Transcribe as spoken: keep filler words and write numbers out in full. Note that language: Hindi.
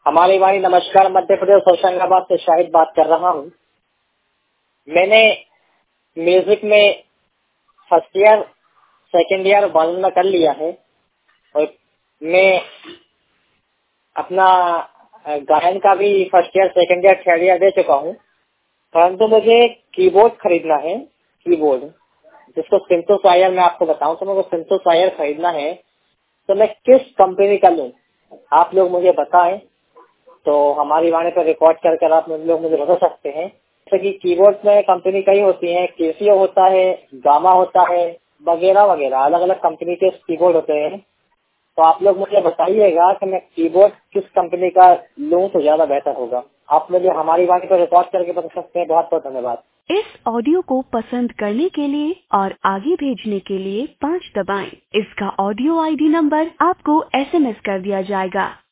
हमारी वाणी नमस्कार, मध्य प्रदेश होशंगाबाद से शाहिद बात कर रहा हूँ। मैंने म्यूजिक में first year, second year one में कर लिया है और मैं अपना गायन का भी first year, second year, third year दे चुका हूँ। परंतु मुझे कीबोर्ड खरीदना है, कीबोर्ड जिसको सिंथेसाइजर मैं आपको बताऊं तो मुझे सिंथेसाइजर खरीदना है। तो मैं किस कंपनी का लूं, आप लोग मुझे बताएं। तो हमारी वाणी पर रिकॉर्ड कर कर आप लोग मुझे बता सकते हैं। जैसे कि कीबोर्ड में कंपनी कई होती है, केसियो होता है, गामा होता है, वगैरह वगैरह अलग अलग कंपनी के कीबोर्ड होते हैं। तो आप लोग मुझे बताइएगा कि मैं कीबोर्ड किस कंपनी का लूं तो ज्यादा बेहतर होगा। आप मुझे हमारी वाणी पर रिकॉर्ड करके बता सकते हैं। बहुत बहुत धन्यवाद। इस ऑडियो को पसंद करने के लिए और आगे भेजने के लिए पाँच दबाएं। इसका ऑडियो आईडी नंबर आपको एसएमएस कर दिया जाएगा।